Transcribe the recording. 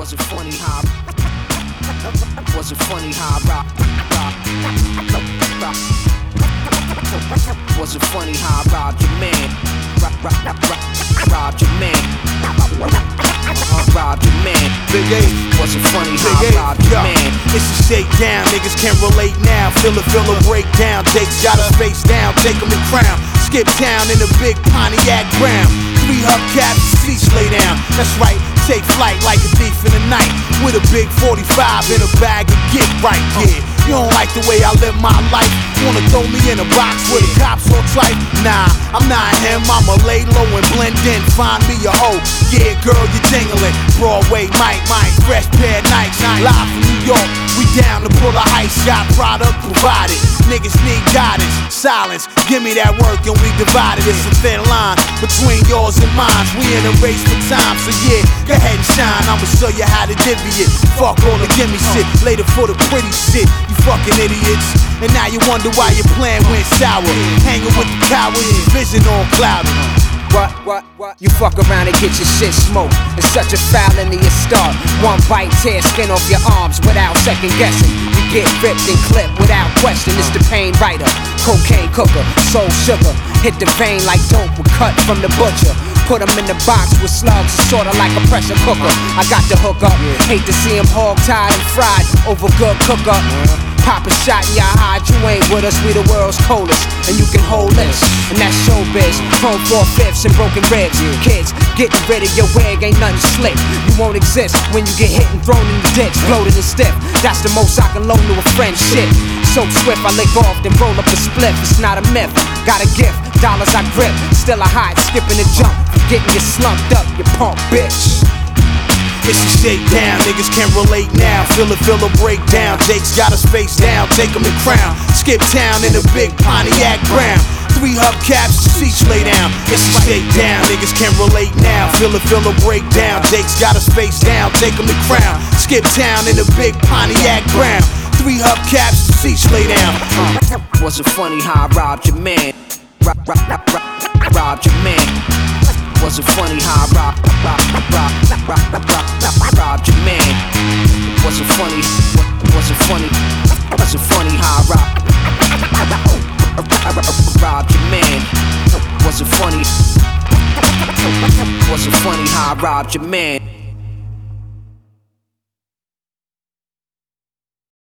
Was it funny how Was it funny how I robbed Was it funny how I robbed your man? Robbed your man. Robbed your man. Big A. Was it funny how I robbed your man? It's a shakedown, niggas can't relate now. Feel a breakdown. Jake's got his face down, take him the crown. Skip town in a big Pontiac Brown. 3 hubcaps, seats lay down. That's right, take flight like a thief in the night. With a big 45 in a bag of get right, yeah. You don't like the way I live my life? Wanna throw me in a box where the cops all tripe? Nah, I'm not him, I'ma lay low and blend in. Find me a hoe, yeah girl, you're jingling. Broadway, Mike, fresh pair of Nikes. Live from New York, we down to pull a heist. Got product provided, niggas need guidance. Silence, give me that work and we divide it. It's a thin line between yours and mine. We in a race for time, so yeah, go ahead and shine. I'ma show you how to divvy it. Fuck all the gimme shit, later for the pretty shit. You fucking idiots, and now you wonder why your plan went sour. Hanging with the cowards, vision all clouded. What? You fuck around and get your shit smoked. It's such a foul in the start. One bite, tear skin off your arms without second guessing. You get ripped and clipped without question. It's the pain writer, cocaine cooker, soul sugar. Hit the vein like dope with cut from the butcher. Put them in the box with slugs, sorta like a pressure cooker. I got the hook up, hate to see him hog-tied and fried over good cook-up. Pop a shot in your hide, you ain't with us, we the world's coldest. And you can hold this, and that's showbiz. Chrome 4/5 and broken ribs. Kids, getting rid of your wig ain't nothing slick. You won't exist when you get hit and thrown in the ditch. Bloated and stiff, that's the most I can loan to a friend. Shit, so swift I lick off, then roll up a spliff. It's not a myth, got a gift, dollars I grip. Still a hide, skipping the jump, getting you slumped up, you punk bitch. It's a shakedown, niggas can't relate now. Feel a breakdown. Jake's got his face down, take him the crown. Skip town in a big Pontiac Brown. 3 hubcaps, seats lay down. It's a shakedown, niggas can't relate now. Feel a breakdown. Jake's got his face down, take him the crown. Skip town in a big Pontiac Brown. 3 hubcaps, seats lay down. Was it funny how I robbed your man? Robbed your man. Was it funny how I robbed your man? Was it funny? Was it funny? Was it funny how I robbed your man? Was it funny? Was it funny how I robbed your man?